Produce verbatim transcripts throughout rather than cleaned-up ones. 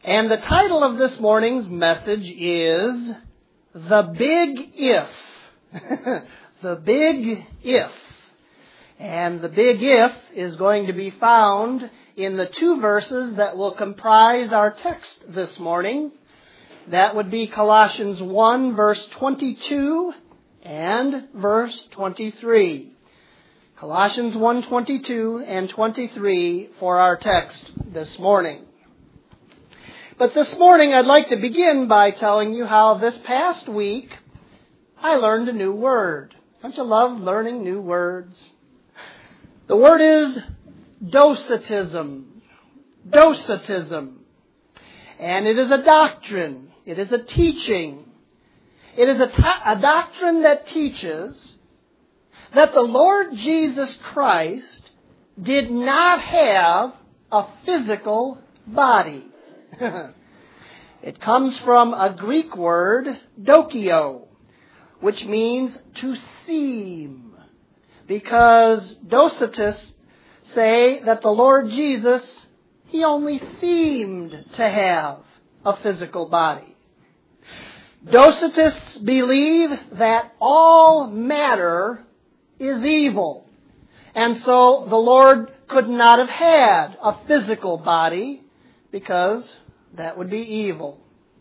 And the title of this morning's message is The Big If. The Big If. And the big if is going to be found in the two verses that will comprise our text this morning. That would be Colossians one, verse twenty-two and verse twenty-three. Colossians one, twenty-two and twenty-three for our text this morning. But this morning I'd like to begin by telling you how this past week I learned a new word. Don't you love learning new words? The word is docetism. Docetism. And it is a doctrine. It is a teaching. It is a, ta- a doctrine that teaches that the Lord Jesus Christ did not have a physical body. It comes from a Greek word, dokio, which means to seem. Because docetists say that the Lord Jesus, He only seemed to have a physical body. Docetists believe that all matter is evil. And so the Lord could not have had a physical body because that would be evil.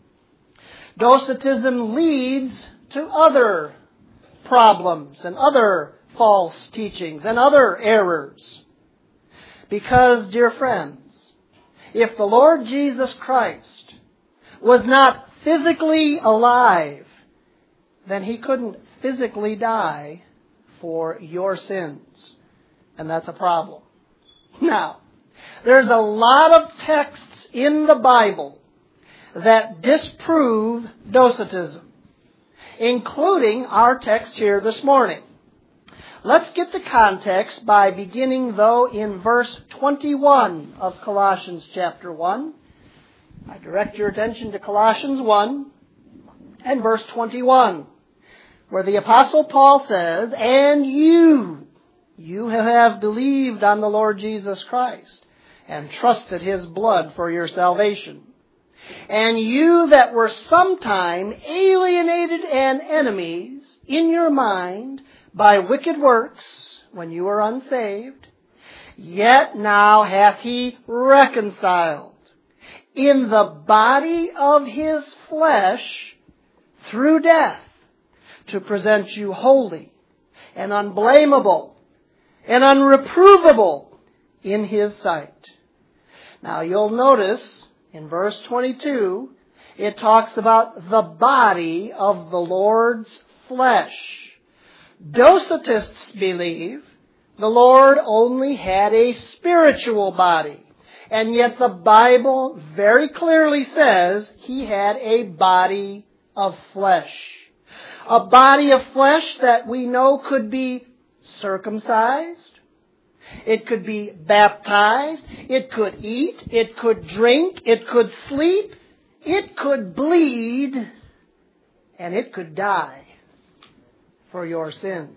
Docetism leads to other problems and other false teachings and other errors. Because, dear friends, if the Lord Jesus Christ was not physically alive, then He couldn't physically die for your sins. And that's a problem. Now, there's a lot of texts in the Bible that disprove docetism, including our text here this morning. Let's get the context by beginning, though, in verse twenty-one of Colossians chapter one. I direct your attention to Colossians one and verse twenty-one, where the Apostle Paul says, "And you, you who have believed on the Lord Jesus Christ and trusted His blood for your salvation. And you that were sometime alienated and enemies in your mind by wicked works, when you were unsaved, yet now hath He reconciled in the body of His flesh through death, to present you holy and unblameable and unreprovable in His sight." Now you'll notice in verse twenty-two, it talks about the body of the Lord's flesh. Docetists believe the Lord only had a spiritual body. And yet the Bible very clearly says He had a body of flesh. A body of flesh that we know could be circumcised. It could be baptized. It could eat. It could drink. It could sleep. It could bleed. And it could die for your sins.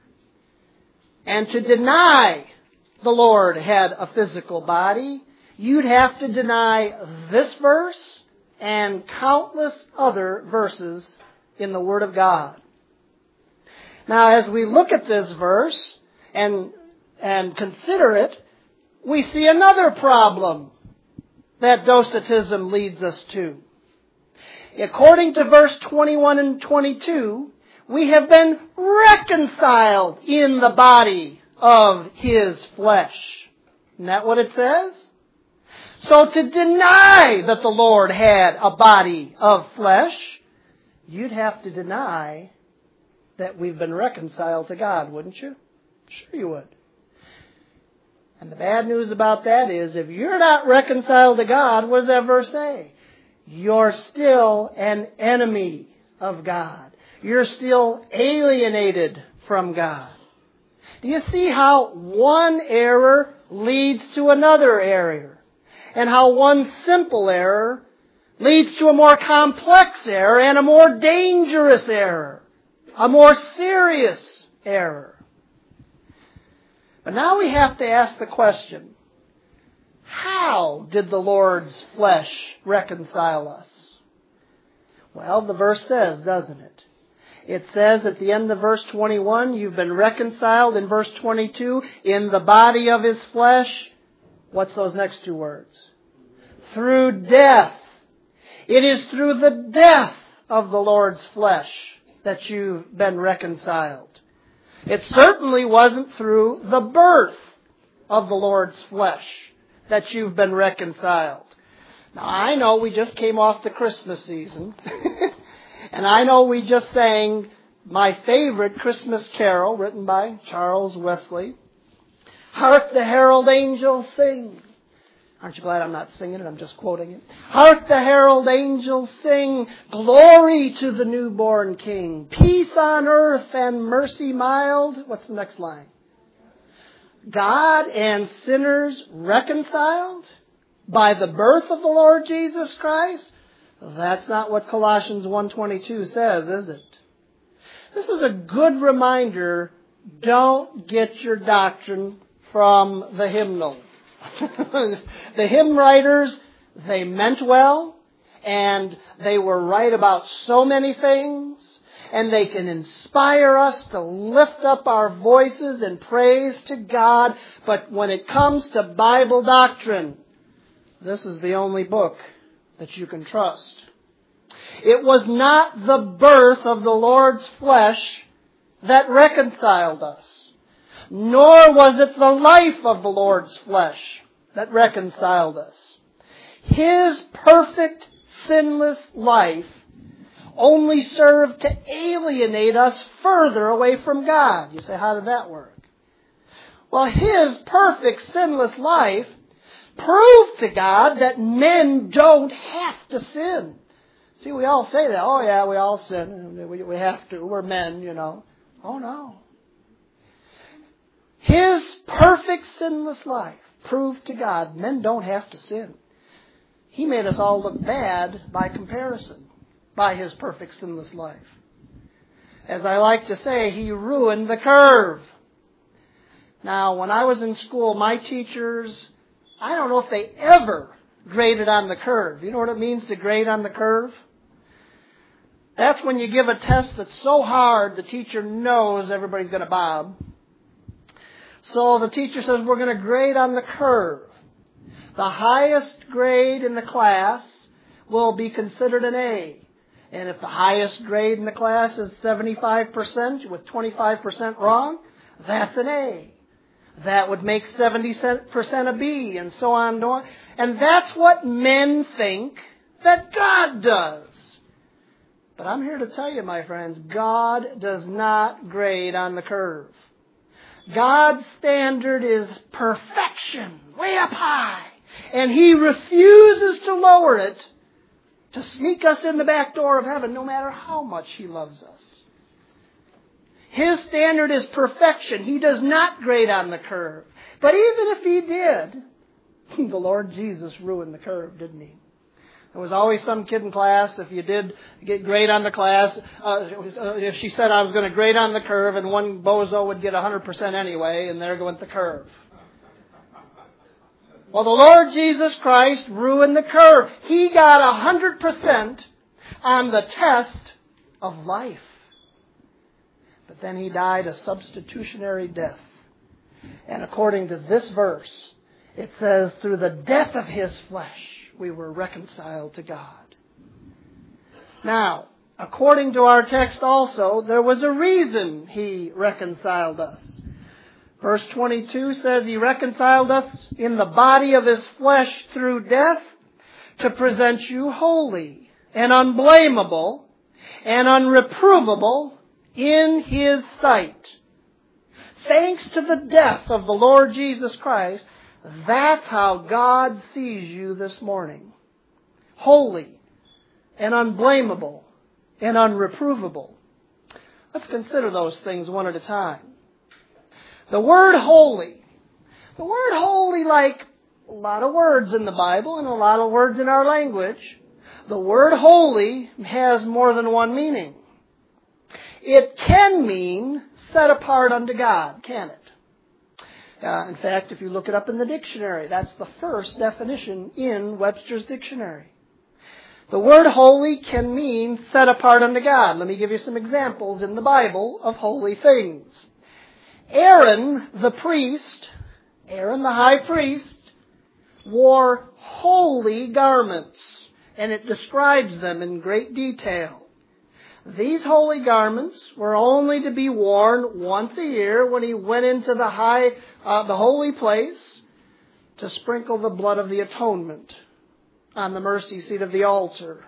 And to deny the Lord had a physical body, you'd have to deny this verse and countless other verses in the Word of God. Now, as we look at this verse and, and consider it, we see another problem that docetism leads us to. According to verse twenty-one and twenty-two, we have been reconciled in the body of His flesh. Isn't that what it says? So to deny that the Lord had a body of flesh, you'd have to deny that we've been reconciled to God, wouldn't you? Sure you would. And the bad news about that is, if you're not reconciled to God, what does that verse say? You're still an enemy of God. You're still alienated from God. Do you see how one error leads to another error? And how one simple error leads to a more complex error and a more dangerous error, a more serious error. But now we have to ask the question, How did the Lord's flesh reconcile us? Well, the verse says, doesn't it? It says at the end of verse twenty-one, you've been reconciled. In verse twenty-two, in the body of His flesh. What's those next two words? Through death. It is through the death of the Lord's flesh that you've been reconciled. It certainly wasn't through the birth of the Lord's flesh that you've been reconciled. Now, I know we just came off the Christmas season, and I know we just sang my favorite Christmas carol written by Charles Wesley. Hark the herald angels sing. Aren't you glad I'm not singing it? I'm just quoting it. Hark the herald angels sing. Glory to the newborn King. Peace on earth and mercy mild. What's the next line? God and sinners reconciled by the birth of the Lord Jesus Christ? That's not what Colossians one twenty-two says, is it? This is a good reminder. Don't get your doctrine from the hymnal. The hymn writers, they meant well, and they were right about so many things, and they can inspire us to lift up our voices in praise to God. But when it comes to Bible doctrine, this is the only book that you can trust. It was not the birth of the Lord's flesh that reconciled us, nor was it the life of the Lord's flesh that reconciled us. His perfect, sinless life only served to alienate us further away from God. You say, how did that work? Well, His perfect, sinless life proved to God that men don't have to sin. See, we all say that. Oh, yeah, we all sin. We, we have to. We're men, you know. Oh, no. His perfect, sinless life proved to God men don't have to sin. He made us all look bad by comparison, by His perfect, sinless life. As I like to say, He ruined the curve. Now, when I was in school, my teachers, I don't know if they ever graded on the curve. You know what it means to grade on the curve? That's when you give a test that's so hard the teacher knows everybody's going to bob. So the teacher says, we're going to grade on the curve. The highest grade in the class will be considered an A. And if the highest grade in the class is seventy-five percent with twenty-five percent wrong, that's an A. That would make seventy percent a B, and so on and on. And that's what men think that God does. But I'm here to tell you, my friends, God does not grade on the curve. God's standard is perfection, way up high. And He refuses to lower it to sneak us in the back door of heaven, no matter how much He loves us. His standard is perfection. He does not grade on the curve. But even if He did, the Lord Jesus ruined the curve, didn't He? There was always some kid in class, if you did get grade on the class, uh, if she said I was going to grade on the curve, and one bozo would get one hundred percent anyway, and there went the curve. Well, the Lord Jesus Christ ruined the curve. He got one hundred percent on the test of life. But then He died a substitutionary death. And according to this verse, it says, through the death of His flesh, we were reconciled to God. Now, according to our text also, there was a reason He reconciled us. Verse twenty-two says He reconciled us in the body of His flesh through death to present you holy and unblameable and unreprovable in His sight. Thanks to the death of the Lord Jesus Christ, that's how God sees you this morning. Holy and unblameable and unreprovable. Let's consider those things one at a time. The word holy. The word holy, like a lot of words in the Bible and a lot of words in our language, the word holy has more than one meaning. It can mean set apart unto God, can it? Uh, in fact, if you look it up in the dictionary, that's the first definition in Webster's dictionary. The word holy can mean set apart unto God. Let me give you some examples in the Bible of holy things. Aaron, the priest, Aaron the high priest, wore holy garments, and it describes them in great detail. These holy garments were only to be worn once a year when he went into the high, uh, the holy place to sprinkle the blood of the atonement on the mercy seat of the altar.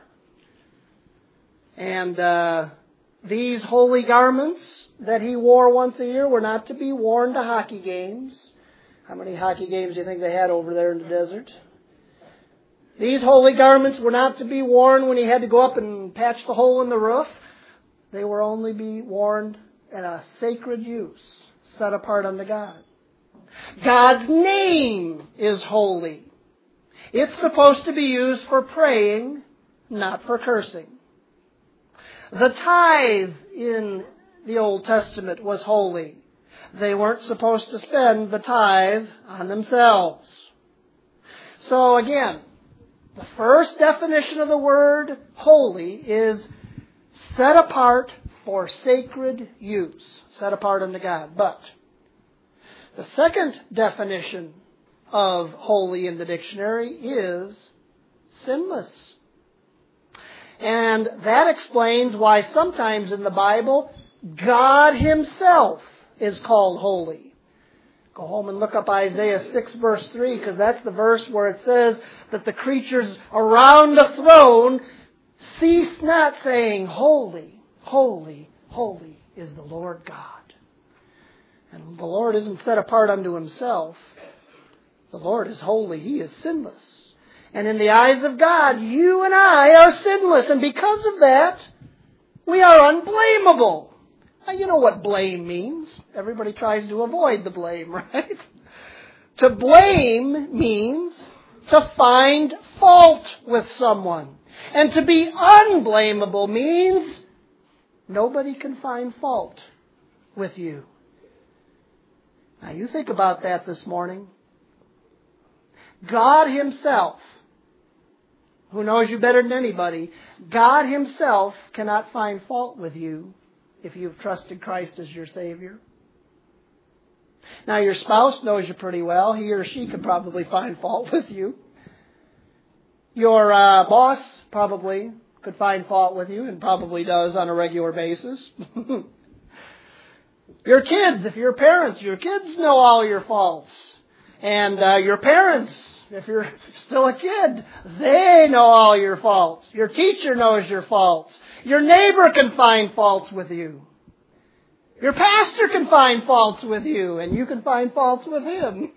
And uh, these holy garments that he wore once a year were not to be worn to hockey games. How many hockey games do you think they had over there in the desert? These holy garments were not to be worn when he had to go up and patch the hole in the roof. They were only be worn in a sacred use, set apart unto God. God's name is holy. It's supposed to be used for praying, not for cursing. The tithe in the Old Testament was holy. They weren't supposed to spend the tithe on themselves. So again, the first definition of the word holy is set apart for sacred use. Set apart unto God. But the second definition of holy in the dictionary is sinless. And that explains why sometimes in the Bible, God Himself is called holy. Go home and look up Isaiah six verse three, because that's the verse where it says that the creatures around the throne cease not saying, holy, holy, holy is the Lord God. And the Lord isn't set apart unto Himself. The Lord is holy. He is sinless. And in the eyes of God, you and I are sinless. And because of that, we are unblameable. Now, you know what blame means. Everybody tries to avoid the blame, right? To blame means to find fault with someone. And to be unblameable means nobody can find fault with you. Now, you think about that this morning. God Himself, who knows you better than anybody, God Himself cannot find fault with you if you've trusted Christ as your Savior. Now, your spouse knows you pretty well. He or she could probably find fault with you. Your uh, boss probably could find fault with you and probably does on a regular basis. Your kids, if you're parents, your kids know all your faults. And uh, your parents, if you're still a kid, they know all your faults. Your teacher knows your faults. Your neighbor can find faults with you. Your pastor can find faults with you, and you can find faults with him.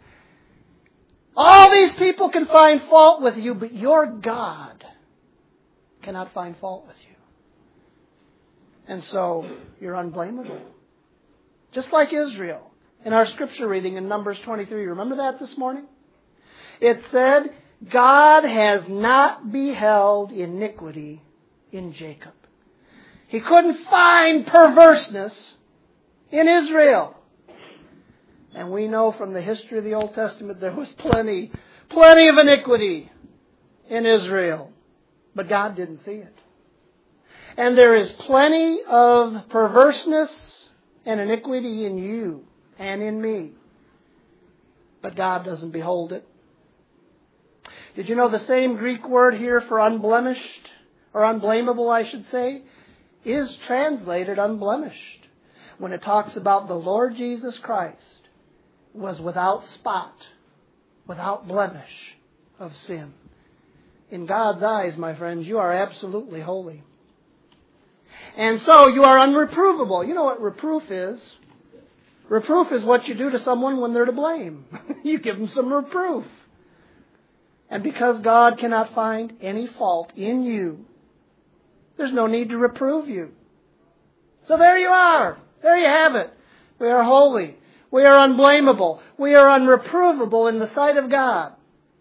All these people can find fault with you, but your God cannot find fault with you. And so, you're unblameable. Just like Israel. In our scripture reading in Numbers twenty-three, remember that this morning? It said, God has not beheld iniquity in Jacob. He couldn't find perverseness in Israel. And we know from the history of the Old Testament there was plenty, plenty of iniquity in Israel. But God didn't see it. And there is plenty of perverseness and iniquity in you and in me. But God doesn't behold it. Did you know the same Greek word here for unblemished, or unblameable I should say, is translated unblemished when it talks about the Lord Jesus Christ was without spot, without blemish of sin. In God's eyes, my friends, you are absolutely holy. And so you are unreprovable. You know what reproof is? Reproof is what you do to someone when they're to blame. You give them some reproof. And because God cannot find any fault in you, there's no need to reprove you. So there you are. There you have it. We are holy. We are unblameable. We are unreprovable in the sight of God.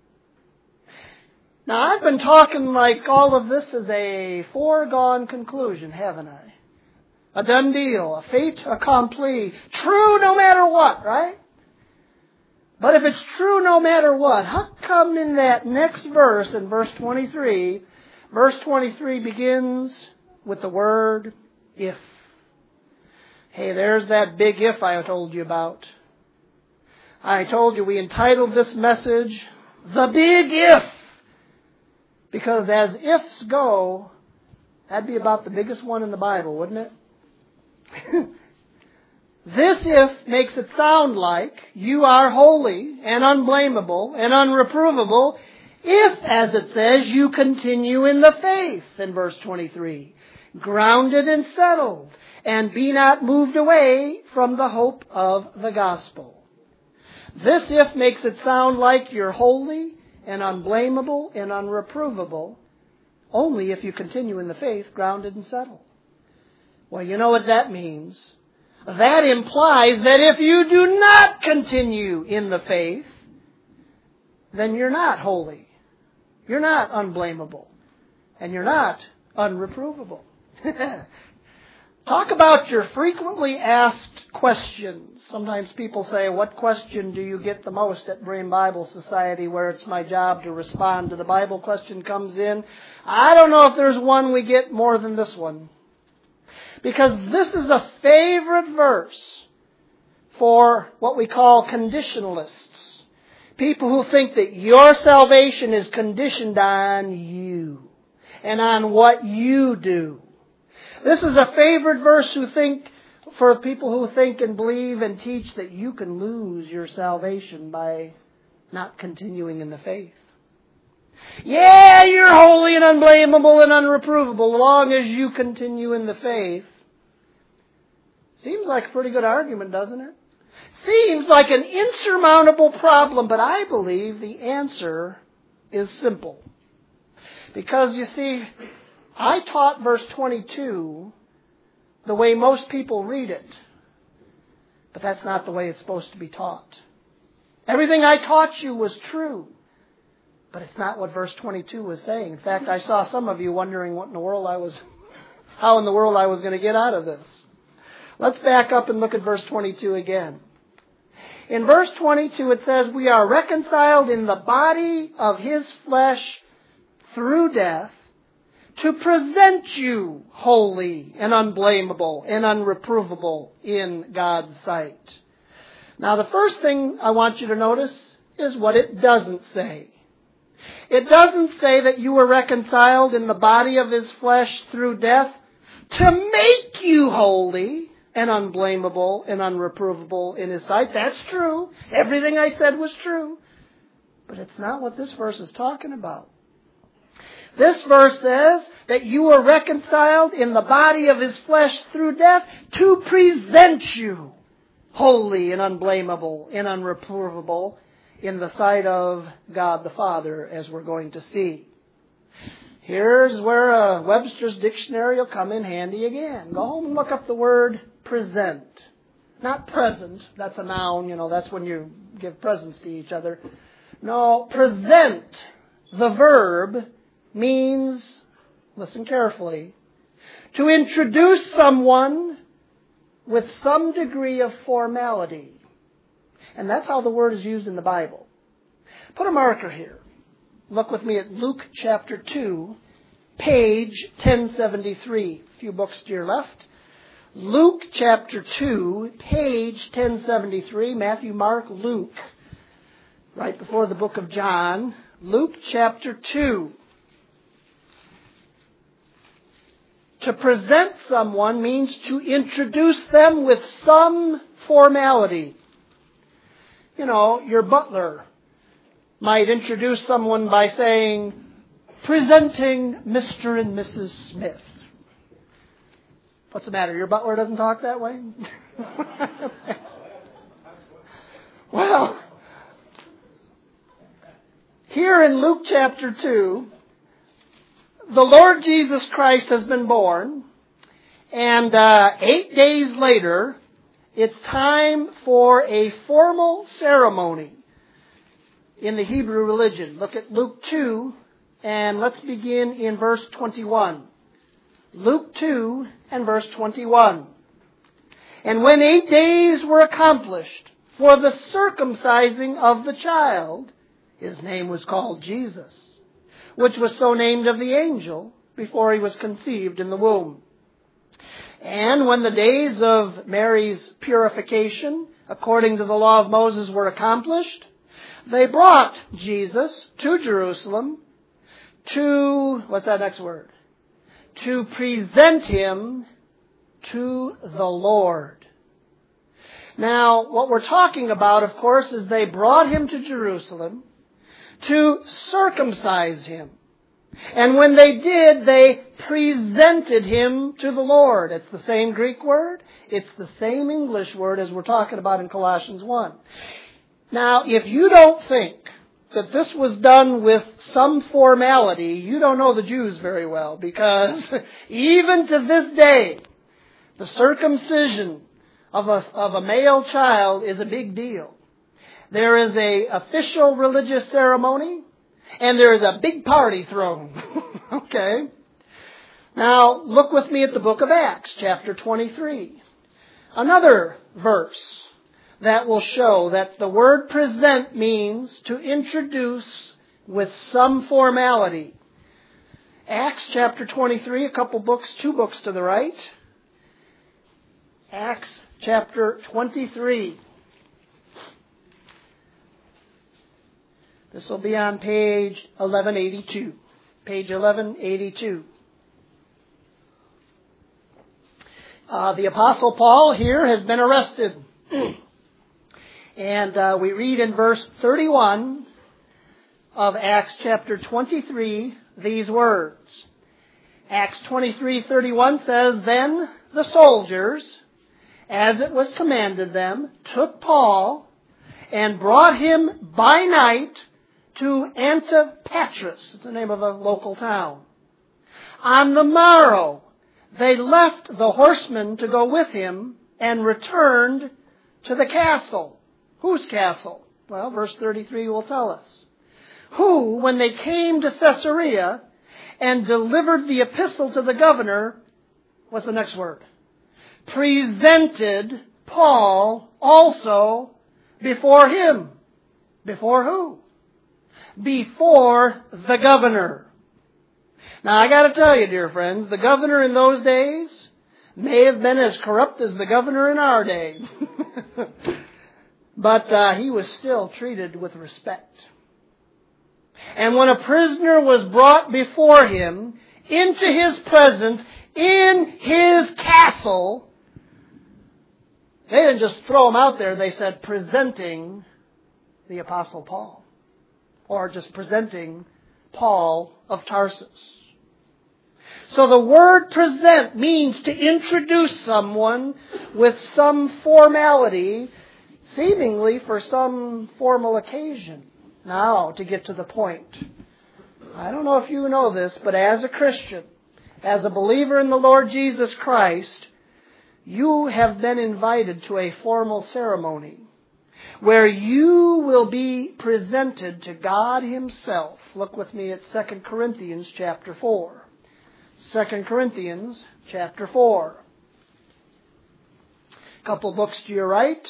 Now, I've been talking like all of this is a foregone conclusion, haven't I? A done deal, a fait accompli, true no matter what, right? But if it's true no matter what, how come in that next verse, in verse twenty-three, verse twenty-three begins with the word if? Hey, there's that big if I told you about. I told you we entitled this message, The Big If. Because as ifs go, that'd be about the biggest one in the Bible, wouldn't it? This if makes it sound like you are holy and unblameable and unreprovable if, as it says, you continue in the faith in verse twenty-three, grounded and settled, and be not moved away from the hope of the gospel. This if makes it sound like you're holy and unblameable and unreprovable only if you continue in the faith, grounded and settled. Well, you know what that means. That implies that if you do not continue in the faith, then you're not holy. You're not unblameable. And you're not unreprovable. Talk about your frequently asked questions. Sometimes people say, what question do you get the most at Brain Bible Society, where it's my job to respond to the Bible question comes in? I don't know if there's one we get more than this one. Because this is a favorite verse for what we call conditionalists. People who think that your salvation is conditioned on you and on what you do. This is a favorite verse who think, for people who think and believe and teach that you can lose your salvation by not continuing in the faith. Yeah, you're holy and unblameable and unreprovable as long as you continue in the faith. Seems like a pretty good argument, doesn't it? Seems like an insurmountable problem, but I believe the answer is simple. Because you see, I taught verse twenty-two the way most people read it. But that's not the way it's supposed to be taught. Everything I taught you was true. But it's not what verse twenty-two was saying. In fact, I saw some of you wondering what in the world I was, how in the world I was going to get out of this. Let's back up and look at verse twenty-two again. In verse twenty-two it says, we are reconciled in the body of His flesh through death to present you holy and unblameable and unreprovable in God's sight. Now the first thing I want you to notice is what it doesn't say. It doesn't say that you were reconciled in the body of His flesh through death to make you holy and unblameable and unreprovable in His sight. That's true. Everything I said was true. But it's not what this verse is talking about. This verse says that you were reconciled in the body of His flesh through death to present you holy and unblameable and unreprovable in the sight of God the Father, as we're going to see. Here's where a Webster's dictionary will come in handy again. Go home and look up the word present. Not present. That's a noun. You know, that's when you give presents to each other. No, present, the verb, means, listen carefully, to introduce someone with some degree of formality. And that's how the word is used in the Bible. Put a marker here. Look with me at Luke chapter two, page ten seventy-three. A few books to your left. Luke chapter two, page ten seventy-three. Matthew, Mark, Luke. Right before the book of John. Luke chapter two. To present someone means to introduce them with some formality. You know, your butler might introduce someone by saying, presenting Mister and Missus Smith. What's the matter? Your butler doesn't talk that way? Well, here in Luke chapter two, the Lord Jesus Christ has been born, and uh, eight days later, it's time for a formal ceremony in the Hebrew religion. Look at Luke two, and let's begin in verse twenty-one. Luke two and verse twenty-one. And when eight days were accomplished for the circumcising of the child. His name was called Jesus, which was so named of the angel before he was conceived in the womb. And when the days of Mary's purification, according to the law of Moses, were accomplished, they brought Jesus to Jerusalem to, what's that next word? To present him to the Lord. Now, what we're talking about, of course, is they brought him to Jerusalem to circumcise him. And when they did, they presented him to the Lord. It's the same Greek word. It's the same English word as we're talking about in Colossians one. Now, if you don't think that this was done with some formality, you don't know the Jews very well, because even to this day, the circumcision of a, of a male child is a big deal. There is a official religious ceremony, and there is a big party thrown. Okay? Now, look with me at the book of Acts, chapter twenty-three. Another verse that will show that the word present means to introduce with some formality. Acts chapter twenty-three, a couple books, two books to the right. Acts chapter twenty-three. This will be on page eleven eighty-two. Page eleven eighty-two. Uh, the Apostle Paul here has been arrested. And uh, we read in verse thirty-one of Acts chapter twenty-three these words. Acts twenty-three thirty-one says, "Then the soldiers, as it was commanded them, took Paul and brought him by night to Antipatris," it's the name of a local town. "On the morrow, they left the horsemen to go with him and returned to the castle." Whose castle? Well, verse thirty-three will tell us. "Who, when they came to Caesarea and delivered the epistle to the governor," what's the next word? "Presented Paul also before him." Before who? Before the governor. Now, I got to tell you, dear friends, the governor in those days may have been as corrupt as the governor in our day. But uh, he was still treated with respect. And when a prisoner was brought before him into his presence in his castle, they didn't just throw him out there. They said, "Presenting the Apostle Paul," or just "presenting Paul of Tarsus." So the word present means to introduce someone with some formality, seemingly for some formal occasion. Now, to get to the point. I don't know if you know this, but as a Christian, as a believer in the Lord Jesus Christ, you have been invited to a formal ceremony where you will be presented to God Himself. Look with me at Second Corinthians chapter four. Second Corinthians chapter four. A couple books to your right.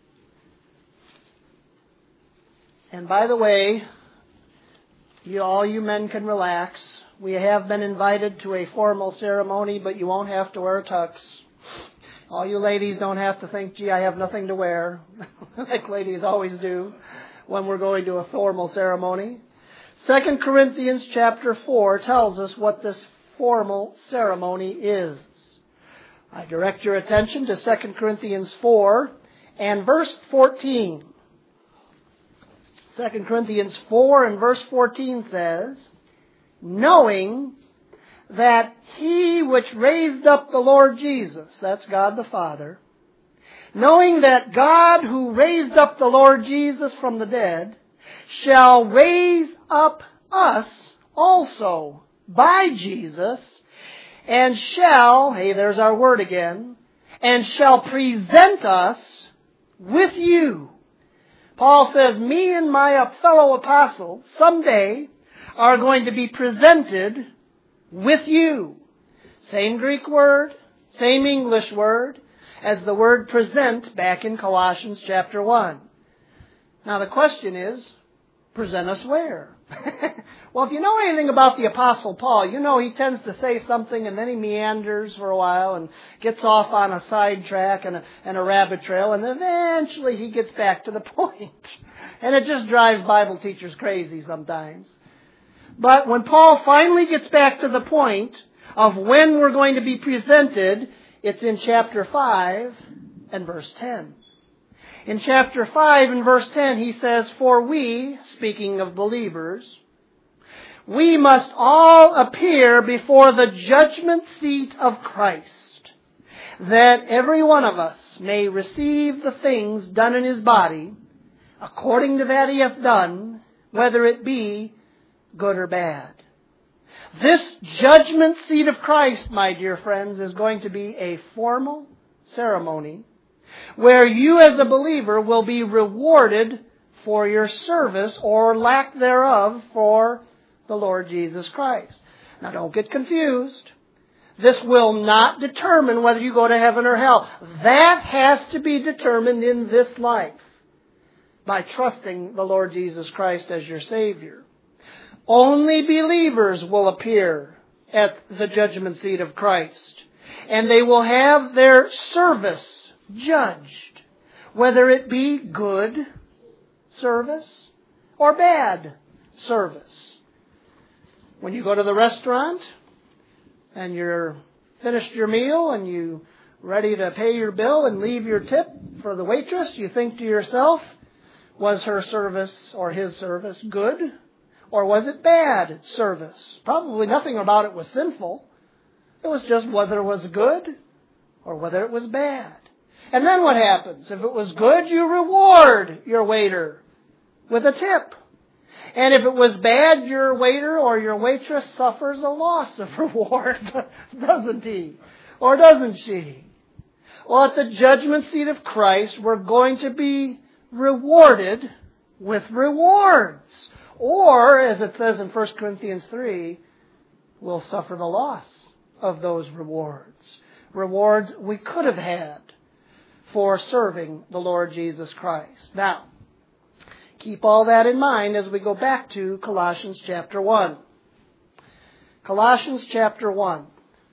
And by the way, you, all you men can relax. We have been invited to a formal ceremony, but you won't have to wear a tux. All you ladies don't have to think, "Gee, I have nothing to wear," like ladies always do when we're going to a formal ceremony. Second Corinthians chapter four tells us what this formal ceremony is. I direct your attention to Second Corinthians four and verse fourteen. Second Corinthians four and verse fourteen says, "Knowing that He which raised up the Lord Jesus," that's God the Father, "knowing that God who raised up the Lord Jesus from the dead shall raise up us also by Jesus, and shall," hey, there's our word again, "and shall present us with you." Paul says, me and my fellow apostles someday are going to be presented with you. Same Greek word, same English word. as the word present back in Colossians chapter one. Now the question is, present us where? Well, if you know anything about the Apostle Paul, you know he tends to say something and then he meanders for a while and gets off on a sidetrack and a, and a rabbit trail, and eventually he gets back to the point. And it just drives Bible teachers crazy sometimes. But when Paul finally gets back to the point of when we're going to be presented, it's in chapter five and verse ten. In chapter five and verse ten, he says, "For we," speaking of believers, "we must all appear before the judgment seat of Christ, that every one of us may receive the things done in his body, according to that he hath done, whether it be good or bad." This judgment seat of Christ, my dear friends, is going to be a formal ceremony where you as a believer will be rewarded for your service or lack thereof for the Lord Jesus Christ. Now don't get confused. This will not determine whether you go to heaven or hell. That has to be determined in this life by trusting the Lord Jesus Christ as your Savior. Only believers will appear at the judgment seat of Christ, and they will have their service judged, whether it be good service or bad service. When you go to the restaurant and you're finished your meal and you ready to pay your bill and leave your tip for the waitress, you think to yourself, was her service or his service good, or was it bad service? Probably nothing about it was sinful. It was just whether it was good or whether it was bad. And then what happens? If it was good, you reward your waiter with a tip. And if it was bad, your waiter or your waitress suffers a loss of reward, doesn't he? Or doesn't she? Well, at the judgment seat of Christ, we're going to be rewarded with rewards. Or, as it says in First Corinthians three, we'll suffer the loss of those rewards. Rewards we could have had for serving the Lord Jesus Christ. Now, keep all that in mind as we go back to Colossians chapter one. Colossians chapter one.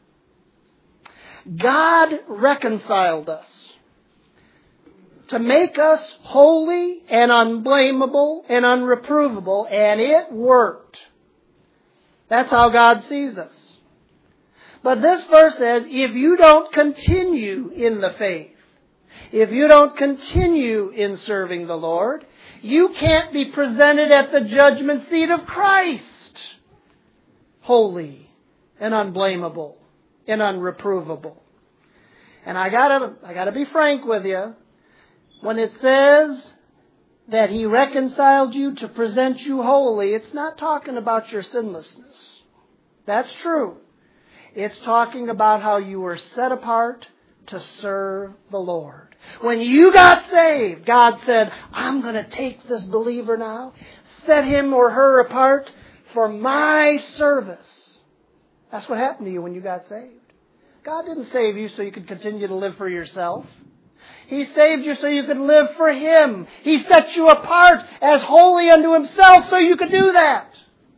God reconciled us to make us holy and unblameable and unreprovable, and it worked. That's how God sees us. But this verse says, if you don't continue in the faith, if you don't continue in serving the Lord, you can't be presented at the judgment seat of Christ holy and unblameable and unreprovable. And I gotta, I gotta be frank with you. When it says that He reconciled you to present you holy, it's not talking about your sinlessness. That's true. It's talking about how you were set apart to serve the Lord. When you got saved, God said, I'm going to take this believer now, set him or her apart for my service. That's what happened to you when you got saved. God didn't save you so you could continue to live for yourself. He saved you so you could live for Him. He set you apart as holy unto Himself so you could do that.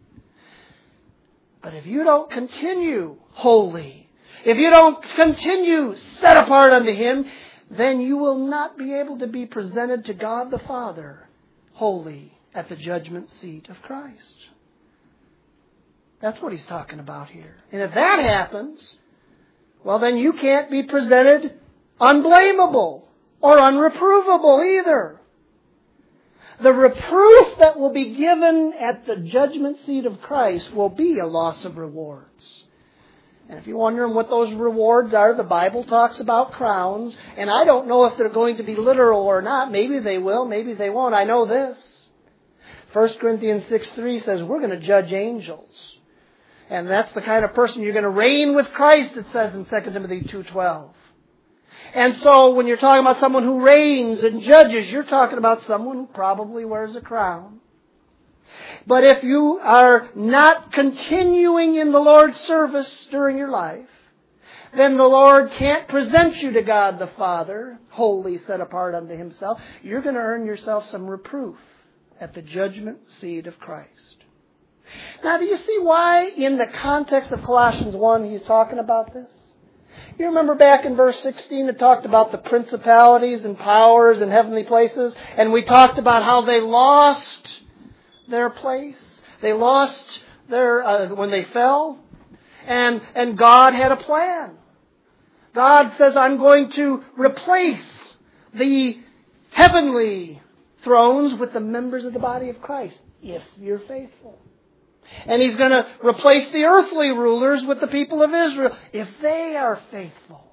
But if you don't continue holy, if you don't continue set apart unto Him, then you will not be able to be presented to God the Father holy at the judgment seat of Christ. That's what He's talking about here. And if that happens, well, then you can't be presented unblameable or unreprovable either. The reproof that will be given at the judgment seat of Christ will be a loss of rewards. And if you're wondering what those rewards are, the Bible talks about crowns. And I don't know if they're going to be literal or not. Maybe they will, maybe they won't. I know this. First Corinthians six three says we're going to judge angels. And that's the kind of person you're going to reign with Christ, it says in Second Timothy two twelve. And so when you're talking about someone who reigns and judges, you're talking about someone who probably wears a crown. But if you are not continuing in the Lord's service during your life, then the Lord can't present you to God the Father, wholly set apart unto Himself. You're going to earn yourself some reproof at the judgment seat of Christ. Now, do you see why in the context of Colossians one He's talking about this? You remember back in verse sixteen it talked about the principalities and powers in heavenly places, and we talked about how they lost their place. They lost their, uh, when they fell, and, and God had a plan. God says, I'm going to replace the heavenly thrones with the members of the body of Christ, if you're faithful. And He's going to replace the earthly rulers with the people of Israel, if they are faithful.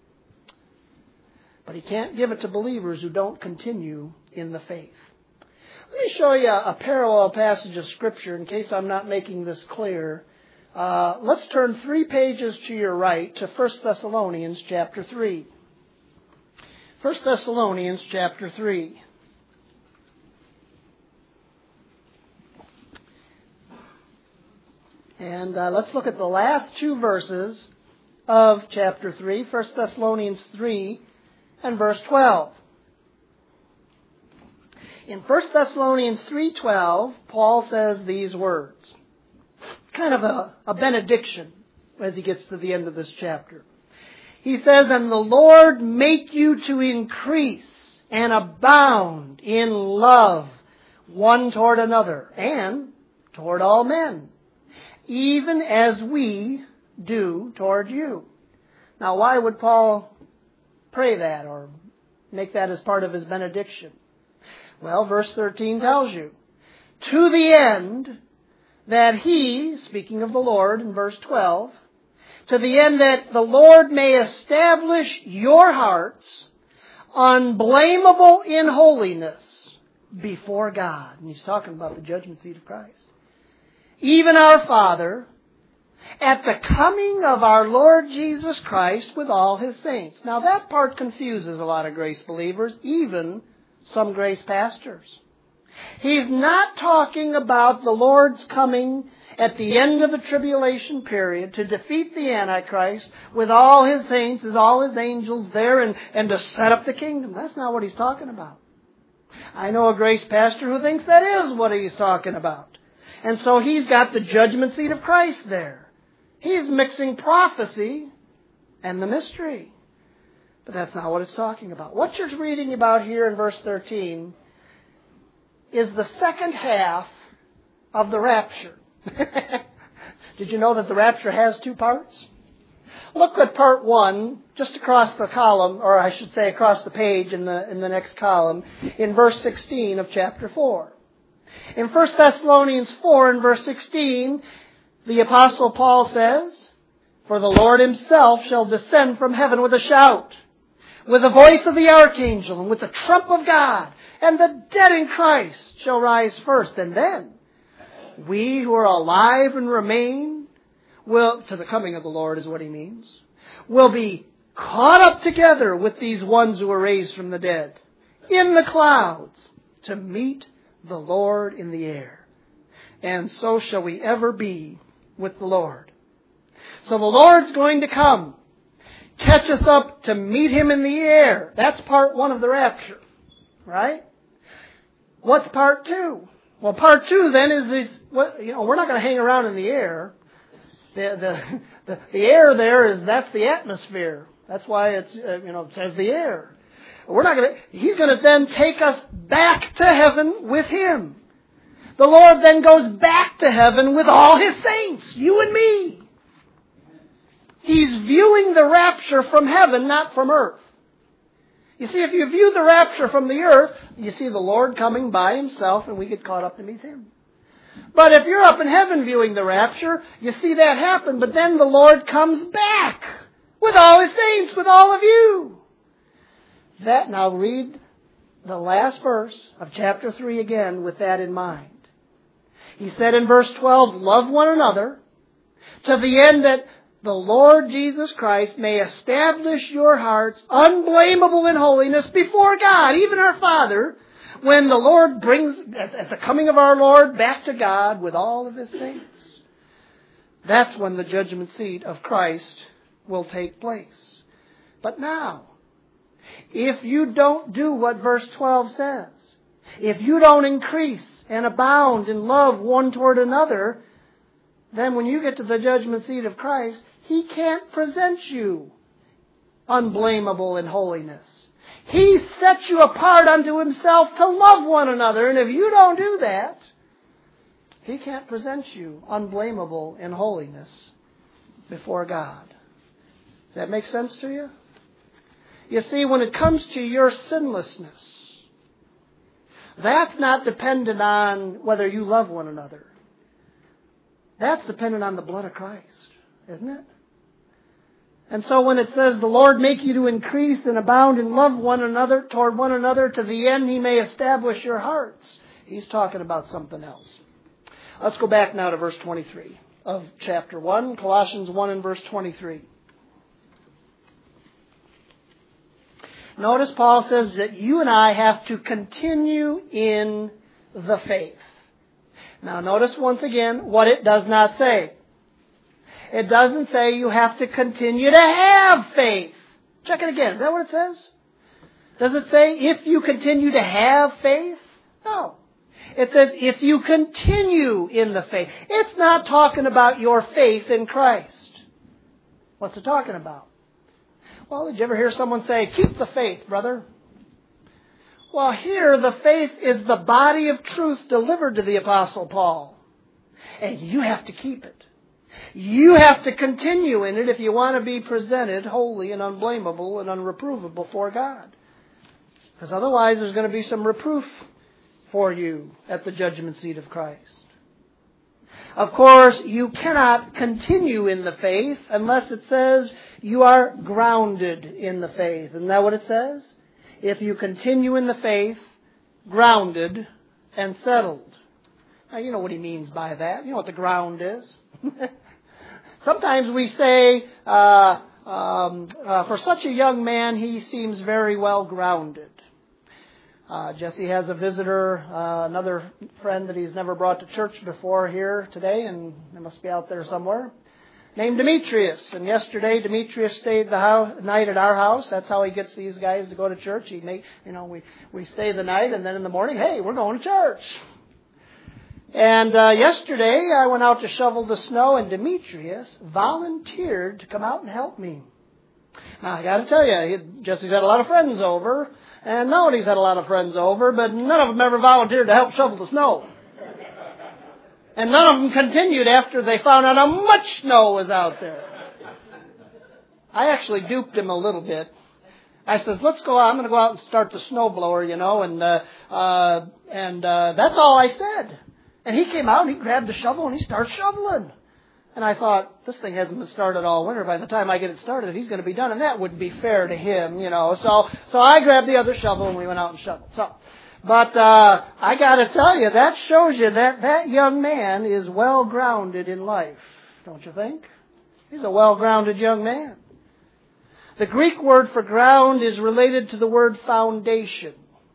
But He can't give it to believers who don't continue in the faith. Let me show you a parallel passage of Scripture in case I'm not making this clear. Uh, let's turn three pages to your right to First Thessalonians chapter three. First Thessalonians chapter three. And uh, let's look at the last two verses of chapter three, First Thessalonians three and verse twelve. In First Thessalonians three twelve, Paul says these words. It's kind of a, a benediction as he gets to the end of this chapter. He says, and the Lord make you to increase and abound in love one toward another and toward all men, even as we do toward you. Now, why would Paul pray that or make that as part of his benediction? Well, verse thirteen tells you, to the end that He, speaking of the Lord in verse twelve, to the end that the Lord may establish your hearts unblameable in holiness before God. And he's talking about the judgment seat of Christ. Even our Father, at the coming of our Lord Jesus Christ with all His saints. Now that part confuses a lot of grace believers, even some grace pastors. He's not talking about the Lord's coming at the end of the tribulation period to defeat the Antichrist with all His saints, as all His angels there, and, and to set up the kingdom. That's not what He's talking about. I know a grace pastor who thinks that is what He's talking about. And so he's got the judgment seat of Christ there. He's mixing prophecy and the mystery. But that's not what it's talking about. What you're reading about here in verse thirteen is the second half of the rapture. Did you know that the rapture has two parts? Look at part one, just across the column, or I should say across the page in the, in the next column, in verse sixteen of chapter four. In First Thessalonians four and verse sixteen, the Apostle Paul says, for the Lord Himself shall descend from heaven with a shout, with the voice of the archangel, and with the trump of God, and the dead in Christ shall rise first. And then we who are alive and remain will, to the coming of the Lord is what he means, will be caught up together with these ones who are raised from the dead in the clouds to meet the Lord in the air. And so shall we ever be with the Lord. So the Lord's going to come, catch us up to meet Him in the air. That's part one of the rapture, right? What's part two? Well, part two then is this, what, you know, we're not going to hang around in the air. The, the, the, the air there is, that's the atmosphere. That's why it's, uh, you know, it says the air. We're not going to, He's going to then take us back to heaven with Him. The Lord then goes back to heaven with all His saints, you and me. He's viewing the rapture from heaven, not from earth. You see, if you view the rapture from the earth, you see the Lord coming by Himself and we get caught up to meet Him. But if you're up in heaven viewing the rapture, you see that happen, but then the Lord comes back with all His saints, with all of you. That, now read the last verse of chapter three again with that in mind. He said in verse twelve, love one another to the end that the Lord Jesus Christ may establish your hearts unblameable in holiness before God, even our Father, when the Lord brings, at the coming of our Lord, back to God with all of His saints. That's when the judgment seat of Christ will take place. But now, if you don't do what verse twelve says, if you don't increase and abound in love one toward another, then when you get to the judgment seat of Christ, He can't present you unblameable in holiness. He set you apart unto Himself to love one another, and if you don't do that, He can't present you unblameable in holiness before God. Does that make sense to you? You see, when it comes to your sinlessness, that's not dependent on whether you love one another. That's dependent on the blood of Christ, isn't it? And so when it says, the Lord make you to increase and abound in love one another toward one another to the end He may establish your hearts, He's talking about something else. Let's go back now to verse twenty-three of chapter one, Colossians one and verse twenty-three. Notice Paul says that you and I have to continue in the faith. Now notice once again what it does not say. It doesn't say you have to continue to have faith. Check it again. Is that what it says? Does it say if you continue to have faith? No. It says if you continue in the faith. It's not talking about your faith in Christ. What's it talking about? Well, did you ever hear someone say, keep the faith, brother? Well, here the faith is the body of truth delivered to the Apostle Paul. And you have to keep it. You have to continue in it if you want to be presented holy and unblameable and unreprovable before God. Because otherwise there's going to be some reproof for you at the judgment seat of Christ. Of course, you cannot continue in the faith unless it says you are grounded in the faith. Isn't that what it says? If you continue in the faith, grounded and settled. Now, you know what he means by that. You know what the ground is. Sometimes we say, uh, um, uh, for such a young man, he seems very well grounded. Uh, Jesse has a visitor, uh, another friend that he's never brought to church before here today, and they must be out there somewhere, named Demetrius. And yesterday, Demetrius stayed the house, night at our house. That's how he gets these guys to go to church. He make, you know, we, we stay the night, and then in the morning, hey, we're going to church. And uh, yesterday, I went out to shovel the snow, and Demetrius volunteered to come out and help me. Now, I got to tell you, he, Jesse's had a lot of friends over, and Melody's had a lot of friends over, but none of them ever volunteered to help shovel the snow. And none of them continued after they found out how much snow was out there. I actually duped him a little bit. I says, let's go out. I'm going to go out and start the snowblower, you know, and uh, uh, and uh, that's all I said. And he came out and he grabbed the shovel and he started shoveling. And I thought, this thing hasn't been started all winter. By the time I get it started, he's going to be done. And that wouldn't be fair to him, you know. So so I grabbed the other shovel and we went out and shoveled. So, but uh, I got to tell you, that shows you that that young man is well grounded in life, don't you think? He's a well-grounded young man. The Greek word for ground is related to the word foundation.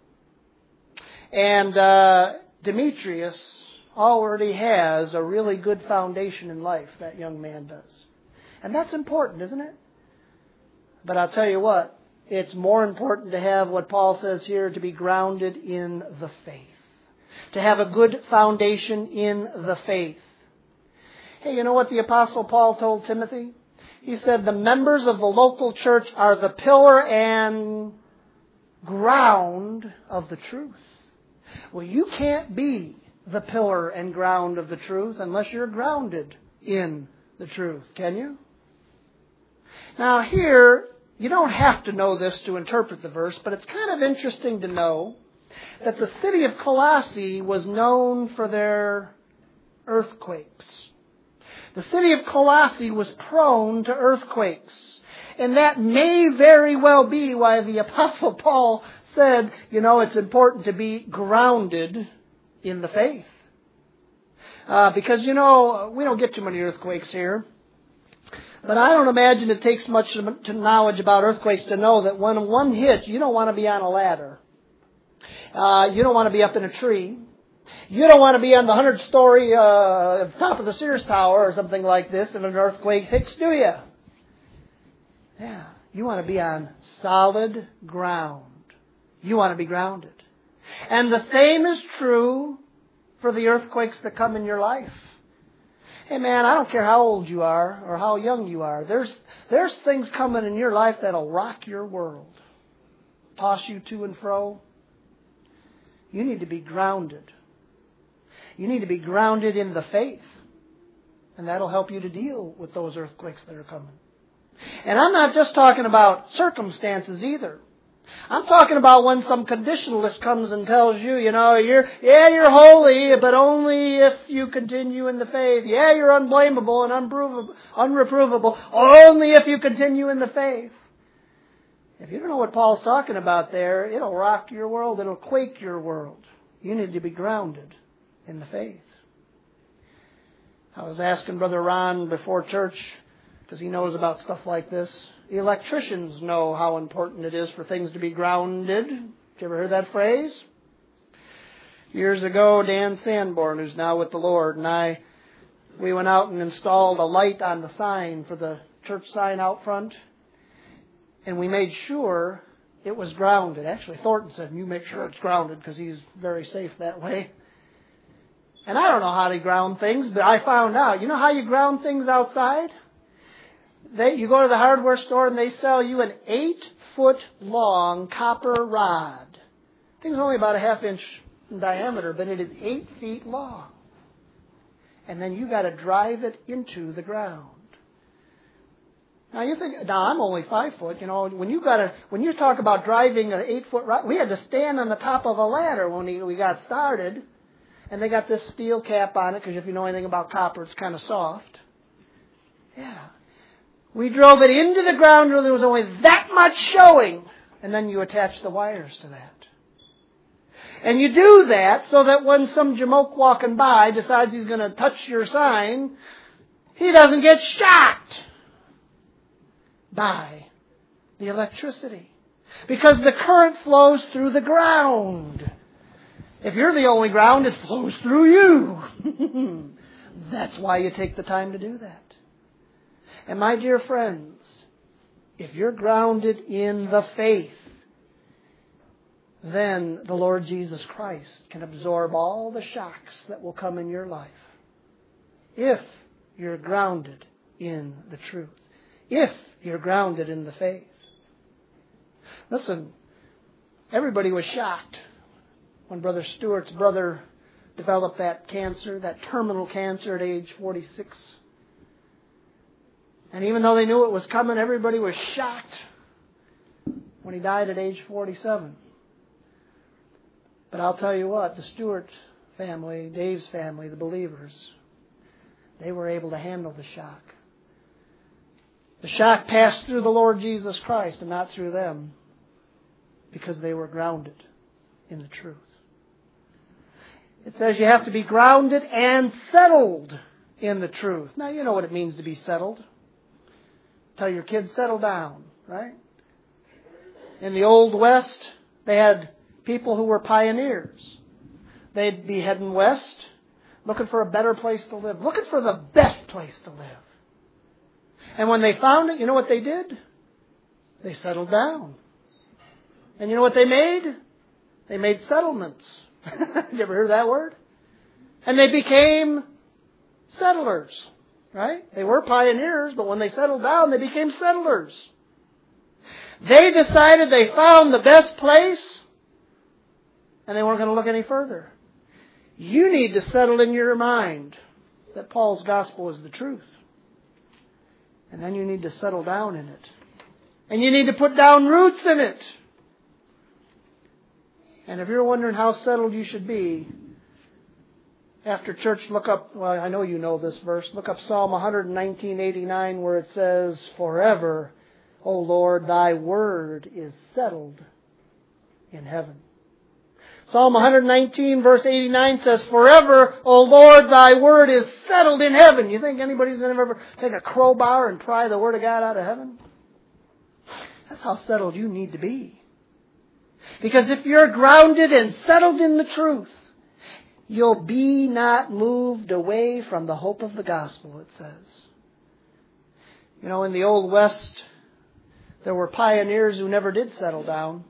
And uh, Demetrius already has a really good foundation in life, that young man does. And that's important, isn't it? But I'll tell you what, it's more important to have what Paul says here, to be grounded in the faith. To have a good foundation in the faith. Hey, you know what the Apostle Paul told Timothy? He said the members of the local church are the pillar and ground of the truth. Well, you can't be the pillar and ground of the truth unless you're grounded in the truth, can you? Now here, you don't have to know this to interpret the verse, but it's kind of interesting to know that the city of Colossae was known for their earthquakes. The city of Colossae was prone to earthquakes. And that may very well be why the Apostle Paul said, you know, it's important to be grounded in the faith. Uh, because, you know, we don't get too many earthquakes here. But I don't imagine it takes much to knowledge about earthquakes to know that when one hits, you don't want to be on a ladder. Uh, you don't want to be up in a tree. You don't want to be on the hundred-story uh, top of the Sears Tower or something like this if an earthquake hits, do you? Yeah. You want to be on solid ground. You want to be grounded. And the same is true for the earthquakes that come in your life. Hey man, I don't care how old you are or how young you are. There's, there's things coming in your life that'll rock your world. Toss you to and fro. You need to be grounded. You need to be grounded in the faith. And that'll help you to deal with those earthquakes that are coming. And I'm not just talking about circumstances either. I'm talking about when some conditionalist comes and tells you, you know, you're, yeah, you're holy, but only if you continue in the faith. Yeah, you're unblameable and unprovable, unreprovable, only if you continue in the faith. If you don't know what Paul's talking about there, it'll rock your world. It'll quake your world. You need to be grounded in the faith. I was asking Brother Ron before church, because he knows about stuff like this. The electricians know how important it is for things to be grounded. Did you ever hear that phrase? Years ago, Dan Sanborn, who's now with the Lord, and I, we went out and installed a light on the sign for the church sign out front. And we made sure it was grounded. Actually, Thornton said, you make sure it's grounded, because he's very safe that way. And I don't know how to ground things, but I found out. You know how you ground things outside? They, you go to the hardware store and they sell you an eight-foot-long copper rod. The thing's only about a half inch in diameter, but it is eight feet long. And then you got to drive it into the ground. Now you think, now I'm only five foot. You know, when you got to, when you talk about driving an eight-foot rod, we had to stand on the top of a ladder when we, we got started. And they got this steel cap on it, because if you know anything about copper, it's kind of soft. Yeah. We drove it into the ground where there was only that much showing. And then you attach the wires to that. And you do that so that when some jamoke walking by decides he's going to touch your sign, he doesn't get shocked by the electricity. Because the current flows through the ground. If you're the only ground, it flows through you. That's why you take the time to do that. And my dear friends, if you're grounded in the faith, then the Lord Jesus Christ can absorb all the shocks that will come in your life. If you're grounded in the truth. If you're grounded in the faith. Listen, everybody was shocked when Brother Stewart's brother developed that cancer, that terminal cancer at age forty-six. And even though they knew it was coming, everybody was shocked when he died at age forty-seven. But I'll tell you what, the Stewart family, Dave's family, the believers, they were able to handle the shock. The shock passed through the Lord Jesus Christ and not through them, because they were grounded in the truth. It says you have to be grounded and settled in the truth. Now, you know what it means to be settled. Tell your kids, settle down, right? In the Old West, they had people who were pioneers. They'd be heading west, looking for a better place to live, looking for the best place to live. And when they found it, you know what they did? They settled down. And you know what they made? They made settlements. You ever heard that word? And they became settlers, right? They were pioneers, but when they settled down, they became settlers. They decided they found the best place, and they weren't going to look any further. You need to settle in your mind that Paul's gospel is the truth. And then you need to settle down in it. And you need to put down roots in it. And if you're wondering how settled you should be, after church, look up, well, I know you know this verse, look up Psalm one nineteen, eighty-nine, where it says, "Forever, O Lord, thy word is settled in heaven." Psalm one nineteen, verse eighty-nine says, "Forever, O Lord, thy word is settled in heaven." You think anybody's going to ever take a crowbar and pry the word of God out of heaven? That's how settled you need to be. Because if you're grounded and settled in the truth, you'll be not moved away from the hope of the gospel, it says. You know, in the Old West, There were pioneers who never did settle down.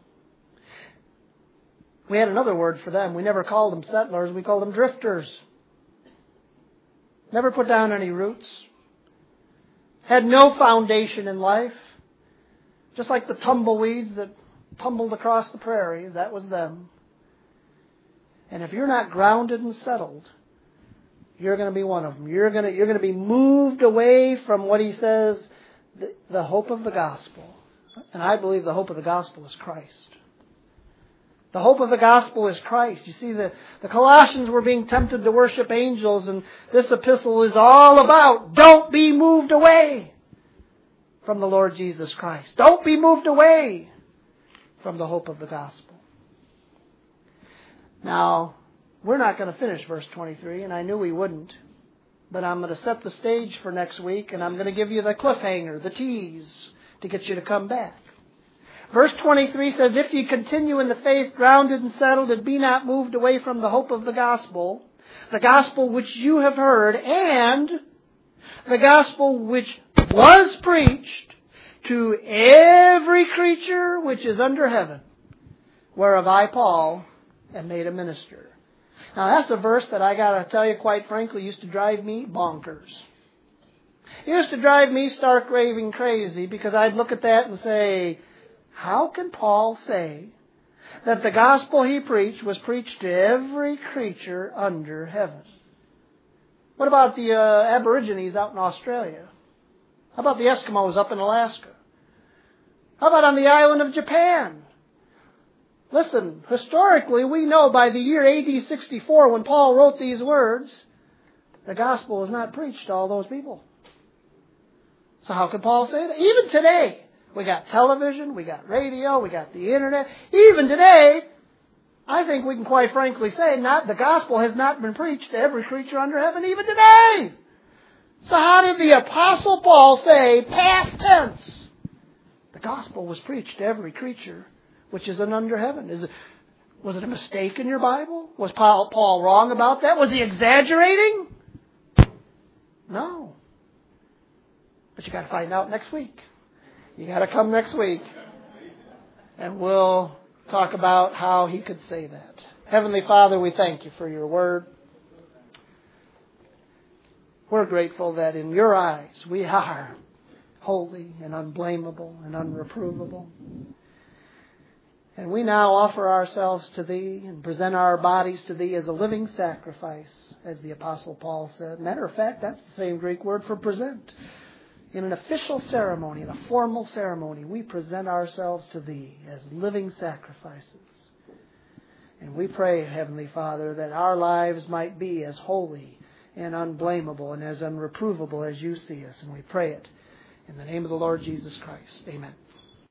We had another word for them. We never called them settlers. We called them drifters. Never put down any roots. Had no foundation in life. Just like the tumbleweeds that tumbled across the prairie, that was them. And if you're not grounded and settled, you're going to be one of them. You're going to, you're going to be moved away from what he says, the, the hope of the gospel. And I believe the hope of the gospel is Christ. The hope of the gospel is Christ. You see, the, the Colossians were being tempted to worship angels, and this epistle is all about don't be moved away from the Lord Jesus Christ. Don't be moved away from the hope of the gospel. Now, we're not going to finish verse twenty-three, and I knew we wouldn't. But I'm going to set the stage for next week, and I'm going to give you the cliffhanger, the tease, to get you to come back. Verse twenty-three says, if ye continue in the faith, grounded and settled, and be not moved away from the hope of the gospel, the gospel which you have heard, and the gospel which was preached to every creature which is under heaven, whereof I, Paul, am made a minister. Now that's a verse that I got to tell you quite frankly used to drive me bonkers. It used to drive me stark raving crazy because I'd look at that and say, how can Paul say that the gospel he preached was preached to every creature under heaven? What about the uh, Aborigines out in Australia? How about the Eskimos up in Alaska? How about on the island of Japan? Listen, historically we know by the year A D sixty-four when Paul wrote these words, the gospel was not preached to all those people. So how could Paul say that? Even today, we got television, we got radio, we got the internet. Even today, I think we can quite frankly say not the gospel has not been preached to every creature under heaven even today. So how did the Apostle Paul say, past tense, the gospel was preached to every creature which is under heaven? Is it, was it a mistake in your Bible? Was Paul, Paul wrong about that? Was he exaggerating? No. But you got to find out next week. You got to come next week. And we'll talk about how he could say that. Heavenly Father, we thank you for your word. We're grateful that in your eyes we are holy and unblameable and unreprovable. And we now offer ourselves to Thee and present our bodies to Thee as a living sacrifice, as the Apostle Paul said. Matter of fact, that's the same Greek word for present. In an official ceremony, in a formal ceremony, we present ourselves to Thee as living sacrifices. And we pray, Heavenly Father, that our lives might be as holy and unblameable and as unreprovable as You see us. And we pray it in the name of the Lord Jesus Christ. Amen.